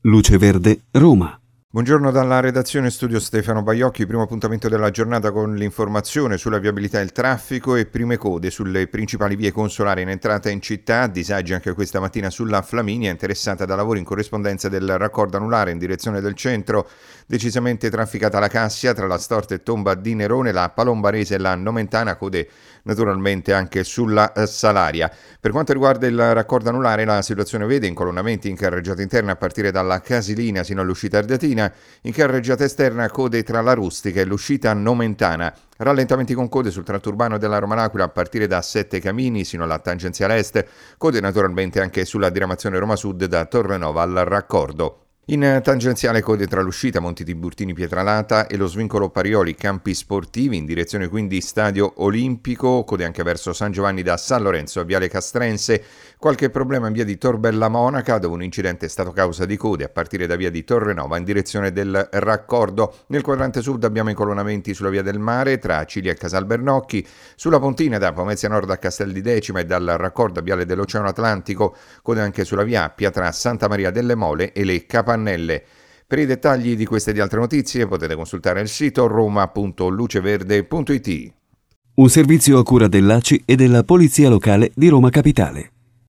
Luce Verde, Roma. Buongiorno dalla redazione studio Stefano Baiocchi, primo appuntamento della giornata con l'informazione sulla viabilità e il traffico e prime code sulle principali vie consolari in entrata in città, disagi anche questa mattina sulla Flaminia interessata da lavori in corrispondenza del raccordo anulare in direzione del centro, decisamente trafficata la Cassia tra la Storta e Tomba di Nerone, la Palombarese e la Nomentana, code naturalmente anche sulla Salaria. Per quanto riguarda il raccordo anulare la situazione vede incolonnamenti in carreggiata interna a partire dalla Casilina sino all'uscita Ardeatina, in carreggiata esterna code tra la Rustica e l'uscita Nomentana, rallentamenti con code sul tratto urbano della Roma-L'Aquila a partire da Sette Camini sino alla tangenziale est, code naturalmente anche sulla diramazione Roma Sud da Torrenova al raccordo. In tangenziale code tra l'uscita Monti Tiburtini Pietralata e lo svincolo Parioli Campi Sportivi in direzione quindi Stadio Olimpico, code anche verso San Giovanni da San Lorenzo a Viale Castrense, qualche problema in via di Torbella Monaca dove un incidente è stato causa di code a partire da via di Torrenova in direzione del raccordo. Nel quadrante sud abbiamo incolonnamenti sulla via del Mare tra Ciglia e Casalbernocchi, sulla Pontina da Pomezia Nord a Castel di Decima e dal raccordo a Viale dell'Oceano Atlantico, code anche sulla via Appia tra Santa Maria delle Mole e le Capannelle. Per i dettagli di queste e di altre notizie potete consultare il sito roma.luceverde.it. Un servizio a cura dell'ACI e della Polizia Locale di Roma Capitale.